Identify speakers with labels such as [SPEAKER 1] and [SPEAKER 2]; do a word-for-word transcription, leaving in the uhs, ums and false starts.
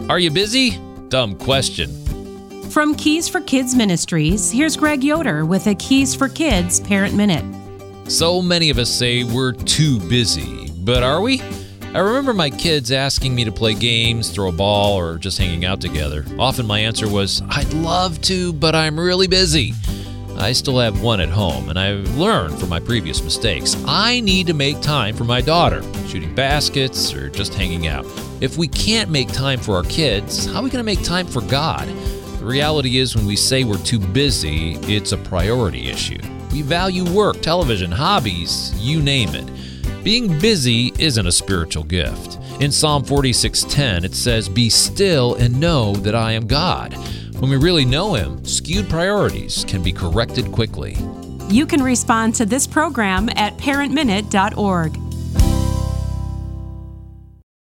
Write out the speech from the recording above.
[SPEAKER 1] Are you busy? Dumb question.
[SPEAKER 2] From Keys for Kids Ministries, here's Greg Yoder with a Keys for Kids Parent Minute.
[SPEAKER 1] So many of us say we're too busy, but are we? I remember my kids asking me to play games, throw a ball, or just hanging out together. Often my answer was, I'd love to, but I'm really busy. I still have one at home, and I've learned from my previous mistakes. I need to make time for my daughter, shooting baskets or just hanging out. If we can't make time for our kids, how are we going to make time for God? The reality is when we say we're too busy, it's a priority issue. We value work, television, hobbies, you name it. Being busy isn't a spiritual gift. In Psalm forty-six ten, it says, "Be still and know that I am God." When we really know Him, skewed priorities can be corrected quickly.
[SPEAKER 2] You can respond to this program at parent minute dot org.